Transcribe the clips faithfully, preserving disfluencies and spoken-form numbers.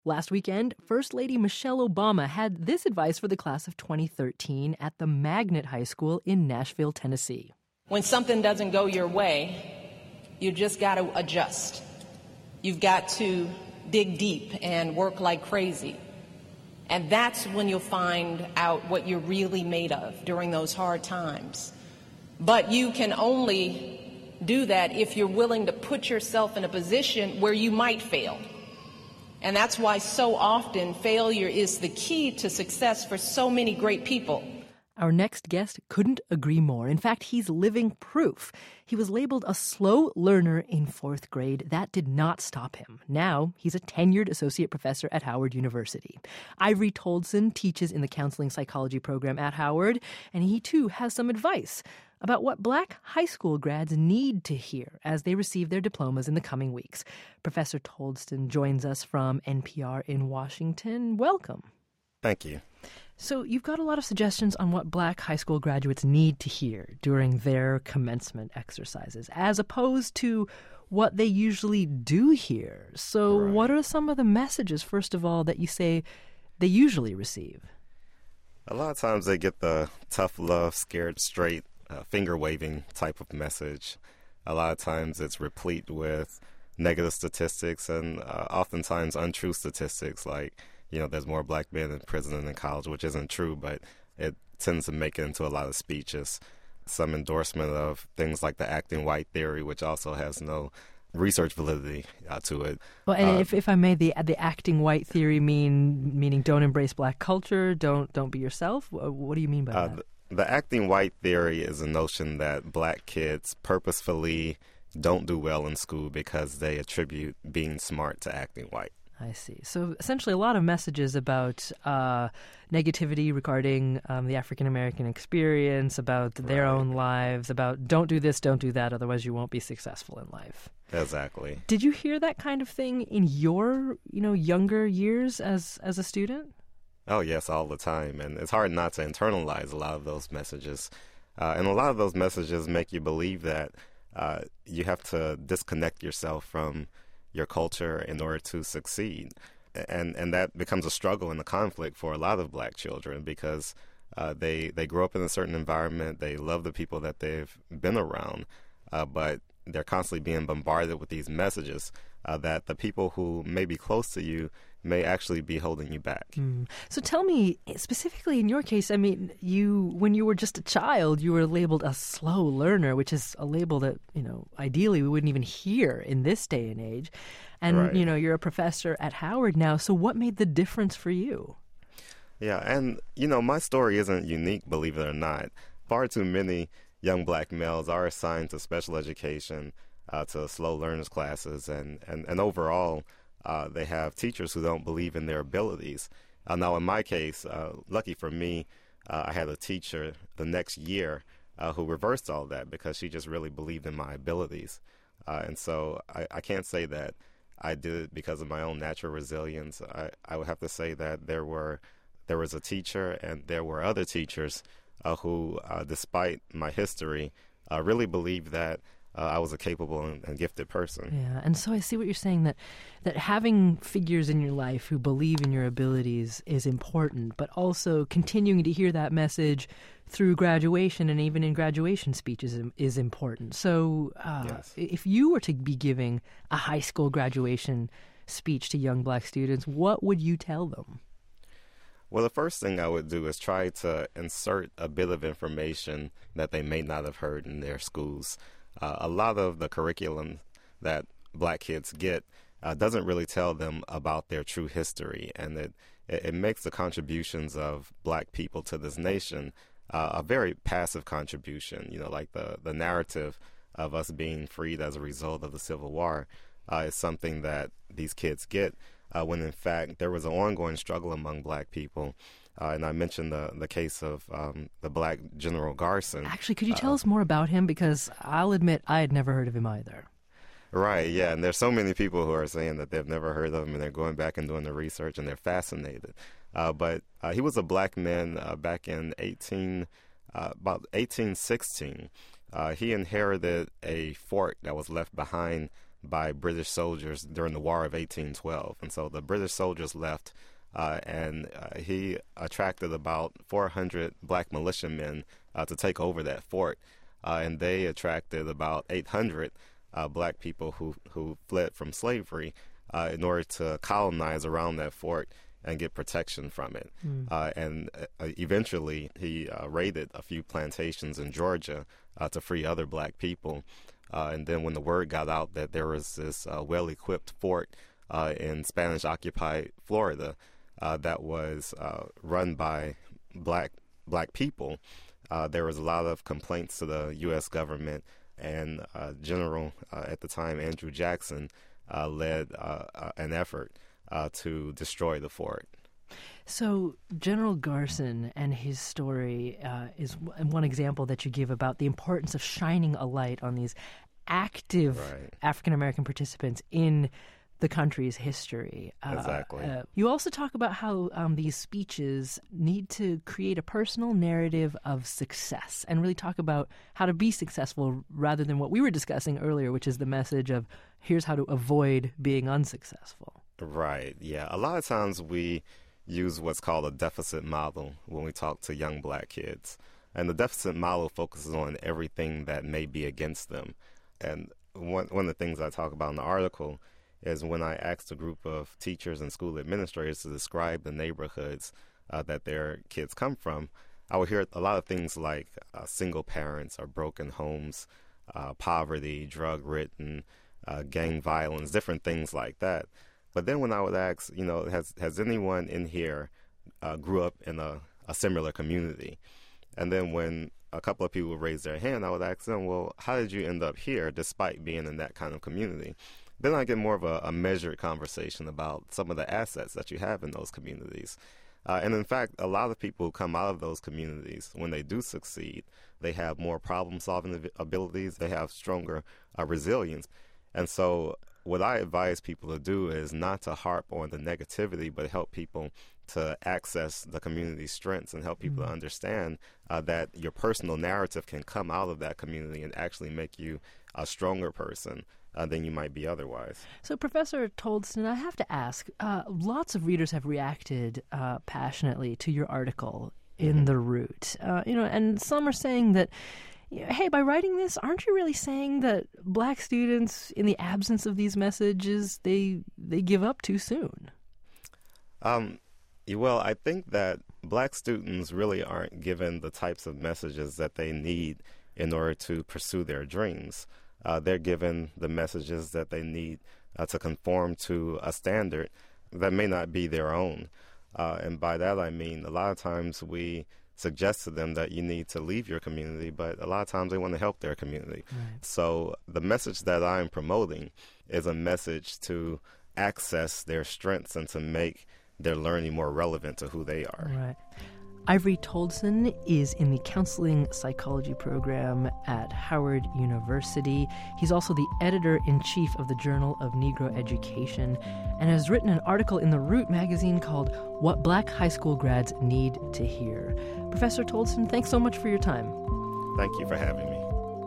Last weekend, First Lady Michelle Obama had this advice for the class of twenty thirteen at the Magnet High School in Nashville, Tennessee. When something doesn't go your way, you just got to adjust. You've got to dig deep and work like crazy. And that's when you'll find out what you're really made of during those hard times. But you can only do that if you're willing to put yourself in a position where you might fail. And that's why so often failure is the key to success for so many great people. Our next guest couldn't agree more. In fact, he's living proof. He was labeled a slow learner in fourth grade. That did not stop him. Now, he's a tenured associate professor at Howard University. Ivory Toldson teaches in the counseling psychology program at Howard, and he too has some advice about what Black high school grads need to hear as they receive their diplomas in the coming weeks. Professor Toldson joins us from N P R in Washington. Welcome. Thank you. So you've got a lot of suggestions on what Black high school graduates need to hear during their commencement exercises, as opposed to what they usually do hear. So Right. What are some of the messages, first of all, that you say they usually receive? A lot of times they get the tough love, scared straight, uh, finger-waving type of message. A lot of times it's replete with negative statistics and uh, oftentimes untrue statistics like, you know, there's more Black men in prison than in college, which isn't true, but it tends to make it into a lot of speeches. Some endorsement of things like the acting white theory, which also has no research validity uh, to it. Well, and uh, if, if I may, the the acting white theory mean meaning don't embrace Black culture, don't don't be yourself. What do you mean by uh, that? The, the acting white theory is a notion that Black kids purposefully don't do well in school because they attribute being smart to acting white. I see. So essentially a lot of messages about uh, negativity regarding um, the African-American experience, about their Right. own lives, about don't do this, don't do that, otherwise you won't be successful in life. Exactly. Did you hear that kind of thing in your, you know, younger years as as a student? Oh, yes, all the time. And it's hard not to internalize a lot of those messages. Uh, and a lot of those messages make you believe that uh, you have to disconnect yourself from your culture in order to succeed. And and that becomes a struggle and a conflict for a lot of Black children because uh, they, they grow up in a certain environment, they love the people that they've been around, uh, but they're constantly being bombarded with these messages uh, that the people who may be close to you may actually be holding you back. Mm. So tell me, specifically in your case, I mean, you when you were just a child, you were labeled a slow learner, which is a label that, you know, ideally we wouldn't even hear in this day and age. And, Right. you know, you're a professor at Howard now. So what made the difference for you? Yeah, and, you know, my story isn't unique, believe it or not. Far too many young Black males are assigned to special education, uh, to slow learners classes, and, and, and overall, uh, they have teachers who don't believe in their abilities. Uh, now, in my case, uh, lucky for me, uh, I had a teacher the next year uh, who reversed all that because she just really believed in my abilities. Uh, and so I, I can't say that I did it because of my own natural resilience. I, I would have to say that there were there was a teacher and there were other teachers uh, who, uh, despite my history, uh, really believed that uh, I was a capable and, and gifted person. Yeah, and so I see what you're saying, that that having figures in your life who believe in your abilities is important, but also continuing to hear that message through graduation and even in graduation speeches is, is important. So uh, Yes. if you were to be giving a high school graduation speech to young Black students, what would you tell them? Well, the first thing I would do is try to insert a bit of information that they may not have heard in their schools. Uh, a lot of the curriculum that Black kids get uh, doesn't really tell them about their true history, and it, it, it makes the contributions of Black people to this nation uh, a very passive contribution. You know, like the, the narrative of us being freed as a result of the Civil War uh, is something that these kids get, uh, when in fact there was an ongoing struggle among Black people. Uh, and I mentioned the the case of um, the Black General Garson. Actually, could you tell Uh, us more about him? Because I'll admit I had never heard of him either. Right, yeah, and there's so many people who are saying that they've never heard of him, and they're going back and doing the research, and they're fascinated. Uh, but uh, he was a Black man uh, back in eighteen, uh, about eighteen sixteen. Uh, he inherited a fort that was left behind by British soldiers during the War of eighteen twelve. And so the British soldiers left, uh, and uh, he attracted about four hundred black militiamen uh, to take over that fort. Uh, and they attracted about eight hundred uh, black people who, who fled from slavery uh, in order to colonize around that fort and get protection from it. Mm. Uh, and uh, eventually he uh, raided a few plantations in Georgia uh, to free other black people. Uh, and then when the word got out that there was this uh, well-equipped fort uh, in Spanish-occupied Florida uh, that was uh, run by black black people, uh, there was a lot of complaints to the U S government, and uh, General, uh, at the time, Andrew Jackson, uh, led uh, uh, an effort uh, to destroy the fort. So General Garson and his story uh, is one example that you give about the importance of shining a light on these active right. African-American participants in the country's history. Exactly. Uh, uh, you also talk about how um, these speeches need to create a personal narrative of success and really talk about how to be successful rather than what we were discussing earlier, which is the message of here's how to avoid being unsuccessful. Right, yeah. A lot of times we use what's called a deficit model when we talk to young black kids. And the deficit model focuses on everything that may be against them. And one, one of the things I talk about in the article is when I asked a group of teachers and school administrators to describe the neighborhoods uh, that their kids come from, I would hear a lot of things like uh, single parents or broken homes, uh, poverty, drug-ridden, uh, gang violence, different things like that. But then when I would ask, you know, has has anyone in here uh, grew up in a, a similar community? And then when a couple of people would raise their hand, I would ask them, well, how did you end up here despite being in that kind of community? Then I get more of a, a measured conversation about some of the assets that you have in those communities. Uh, and in fact, a lot of people who come out of those communities, when they do succeed, they have more problem-solving abilities, they have stronger uh, resilience. And so what I advise people to do is not to harp on the negativity, but help people to access the community's strengths and help people mm-hmm. to understand uh, that your personal narrative can come out of that community and actually make you a stronger person Uh, than you might be otherwise. So, Professor Toldson, I have to ask, uh, lots of readers have reacted uh, passionately to your article in mm-hmm. The Root. Uh, you know, and some are saying that, you know, hey, by writing this, aren't you really saying that black students, in the absence of these messages, they they give up too soon? Um, well, I think that black students really aren't given the types of messages that they need in order to pursue their dreams. Uh, they're given the messages that they need uh, to conform to a standard that may not be their own. Uh, and by that I mean a lot of times we suggest to them that you need to leave your community, but a lot of times they want to help their community. Right. So the message that I'm promoting is a message to access their strengths and to make their learning more relevant to who they are. Right. Ivory Toldson is in the counseling psychology program at Howard University. He's also the editor-in-chief of the Journal of Negro Education and has written an article in The Root magazine called What Black High School Grads Need to Hear. Professor Toldson, thanks so much for your time. Thank you for having me.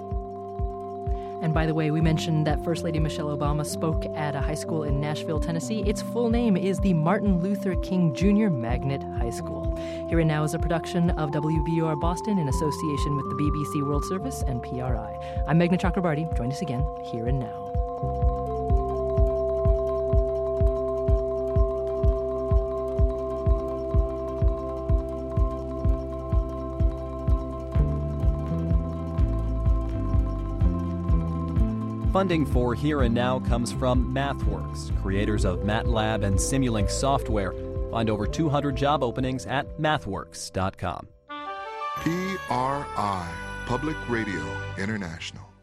And by the way, we mentioned that First Lady Michelle Obama spoke at a high school in Nashville, Tennessee. Its full name is the Martin Luther King Junior Magnet High School. Here and Now is a production of W B U R Boston in association with the B B C World Service and P R I. I'm Meghna Chakrabarty. Join us again, Here and Now. Funding for Here and Now comes from MathWorks, creators of MATLAB and Simulink software. Find over two hundred job openings at mathworks dot com. P R I, Public Radio International.